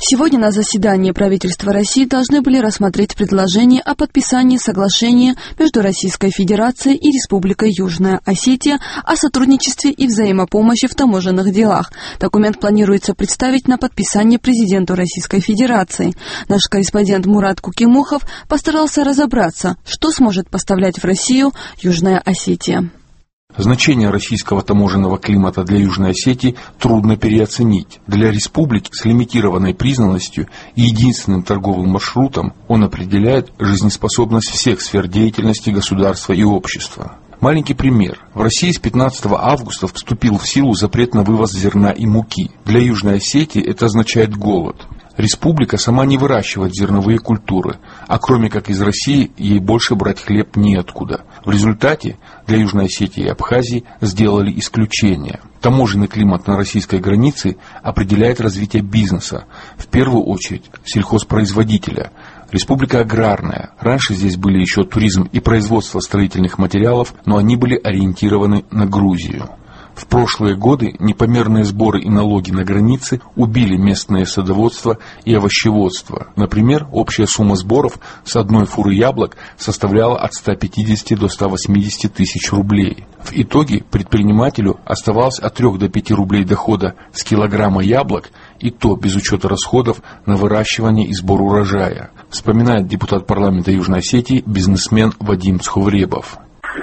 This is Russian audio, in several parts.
Сегодня на заседании правительства России должны были рассмотреть предложение о подписании соглашения между Российской Федерацией и Республикой Южная Осетия о сотрудничестве и взаимопомощи в таможенных делах. Документ планируется представить на подписание президенту Российской Федерации. Наш корреспондент Мурат Кукимухов постарался разобраться, что сможет поставлять в Россию Южная Осетия. Значение российского таможенного климата для Южной Осетии трудно переоценить. Для республики с лимитированной признанностью и единственным торговым маршрутом он определяет жизнеспособность всех сфер деятельности государства и общества. Маленький пример. В России с 15 августа вступил в силу запрет на вывоз зерна и муки. Для Южной Осетии это означает голод. Республика сама не выращивает зерновые культуры, а кроме как из России ей больше брать хлеб неоткуда. В результате для Южной Осетии и Абхазии сделали исключение. Таможенный климат на российской границе определяет развитие бизнеса, в первую очередь сельхозпроизводителя. Республика аграрная. Раньше здесь были еще туризм и производство строительных материалов, но они были ориентированы на Грузию. В прошлые годы непомерные сборы и налоги на границе убили местное садоводство и овощеводство. Например, общая сумма сборов с одной фуры яблок составляла от 150 до 180 тысяч рублей. В итоге предпринимателю оставалось от 3 до 5 рублей дохода с килограмма яблок, и то без учета расходов на выращивание и сбор урожая, вспоминает депутат парламента Южной Осетии бизнесмен Вадим Сховребов.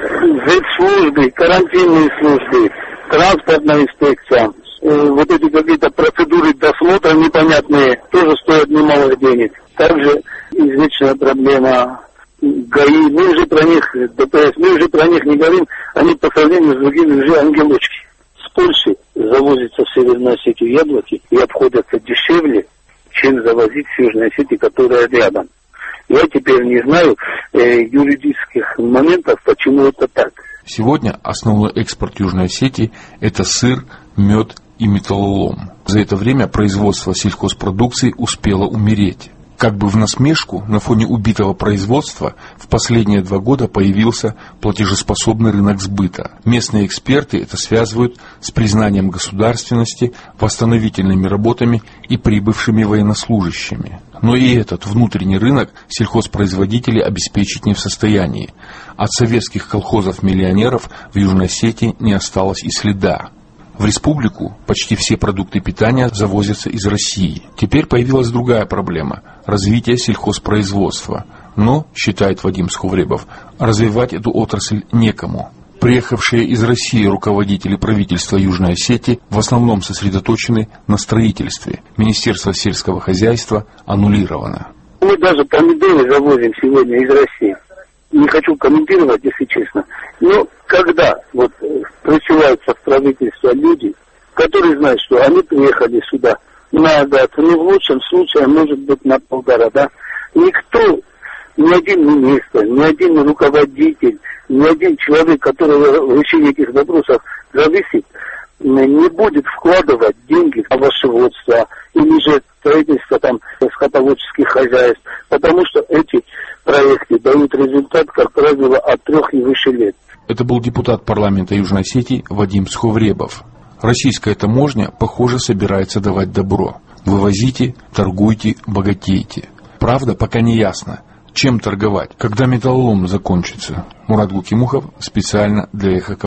Ветслужбы, карантинные службы, транспортная инспекция, вот эти какие-то процедуры досмотра непонятные, тоже стоят немало денег. Также извечная проблема ГАИ, мы уже про них, ДПС, мы уже про них не говорим, они по сравнению с другими уже ангелочки. С Польши завозятся в Северную Осетию яблоки и обходятся дешевле, чем завозить в Южной Осетии, которая рядом. Я теперь не знаю юридических моментов, почему это так. Сегодня основной экспорт Южной Осетии – это сыр, мед и металлолом. За это время производство сельхозпродукции успело умереть. Как бы в насмешку, на фоне убитого производства в последние 2 года появился платежеспособный рынок сбыта. Местные эксперты это связывают с признанием государственности, восстановительными работами и прибывшими военнослужащими. Но и этот внутренний рынок сельхозпроизводители обеспечить не в состоянии. От советских колхозов-миллионеров в Южной Осетии не осталось и следа. В республику почти все продукты питания завозятся из России. Теперь появилась другая проблема – развитие сельхозпроизводства. Но, считает Вадим Сховребов, развивать эту отрасль некому. Приехавшие из России руководители правительства Южной Осетии в основном сосредоточены на строительстве. Министерство сельского хозяйства аннулировано. Мы даже помидоры завозим сегодня из России. Не хочу комментировать, если честно. Но когда вот присылаются в правительство люди, которые знают, что они приехали сюда на дату, в лучшем случае, может быть, на 1,5, да, никто, ни один министр, ни один руководитель, ни один человек, который в решении этих вопросов зависит, не будет вкладывать деньги в овощеводство или же строительство там скотоводческих хозяйств, потому что эти проекты дают результат, как правило, от 3 и выше лет. Это был депутат парламента Южной Осетии Вадим Сховребов. Российская таможня, похоже, собирается давать добро. Вывозите, торгуйте, богатейте. Правда, пока не ясно, чем торговать, когда металлолом закончится. Мурат Кукимухов специально для Эхо.